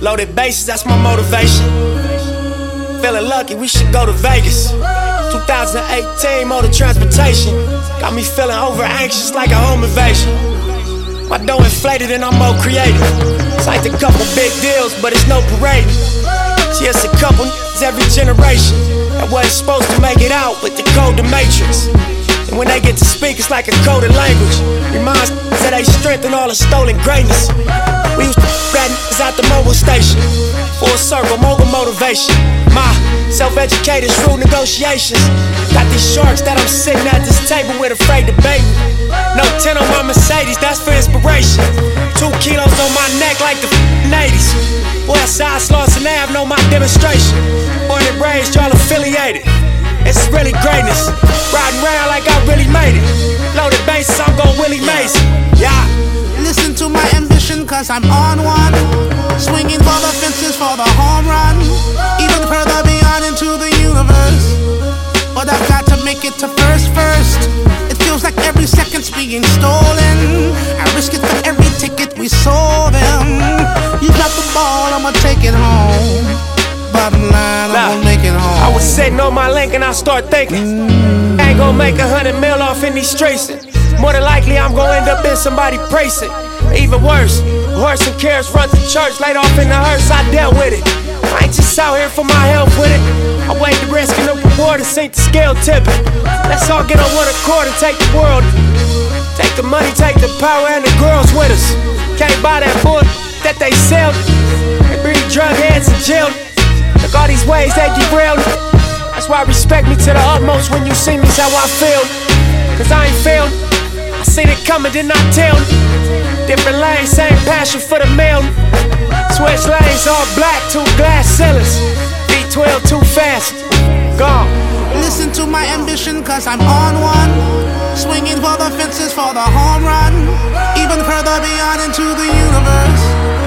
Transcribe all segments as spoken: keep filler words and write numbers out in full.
Loaded bases, that's my motivation. Feeling lucky, we should go to Vegas. twenty eighteen motor transportation got me feeling over anxious like a home invasion. My dough inflated and I'm more creative. Signed a couple big deals, but it's no parade. See, it's a couple every generation that wasn't supposed to make it out, but they code the matrix. And when they get to speak, it's like a coded language. Reminds that they strengthen all the stolen greatness. We used to rat niggas out the mobile station. Full circle, mogul motivation. My self-educated, shrewd negotiations. Got these sharks that I'm sitting at this table with, afraid to bait me. No ten on my Mercedes, that's for inspiration. Two kilos on my neck like the eighties. Westside Slauson Ave know my demonstration. Born and raised, y'all affiliated. It's really greatness. Riding around like I really made it. Loaded bases, I'm gon' Willie Mason. Yeah. Listen to my ambition, cause I'm on one. Swinging for the fences for the home run. Even further beyond into the universe. But I've got to make it to first first. It feels like every second's being stolen. I risk it for every ticket we sold them. You got the ball, I'ma take it home. Bottom line, I'm nah, gonna make it home. I was sitting on my link and I start thinking, mm. I ain't gonna make a hundred mil off in these streets. More than likely I'm gonna end up in somebody pricing. Even worse, horse and carriage front to church, laid off in the hearse, I dealt with it. I ain't just out here for my health with it. I weighed the risk and the reward and sink the scale tipping. Let's all get on one accord and take the world. Take the money, take the power and the girls with us. Can't buy that bull that they sell. They breed drug heads in jail. Look all these ways they derailed. That's why respect me to the utmost when you see me's how I feel. Cause I ain't failed. I seen it coming, did not tell. Different lanes, same passion for the mail. Switch lanes, all black, two glass ceilings. V twelve too fast, gone. Listen to my ambition, cause I'm on one. Swinging for the fences for the home run. Even further beyond into the universe.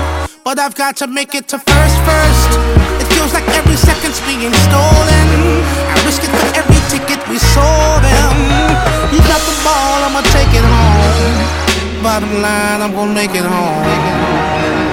But I've got to make it to first first. It feels like every second's being stolen. I risk it for every ticket we sold them. You got the ball, I'ma take it home. Bottom line, I'm gonna make it home.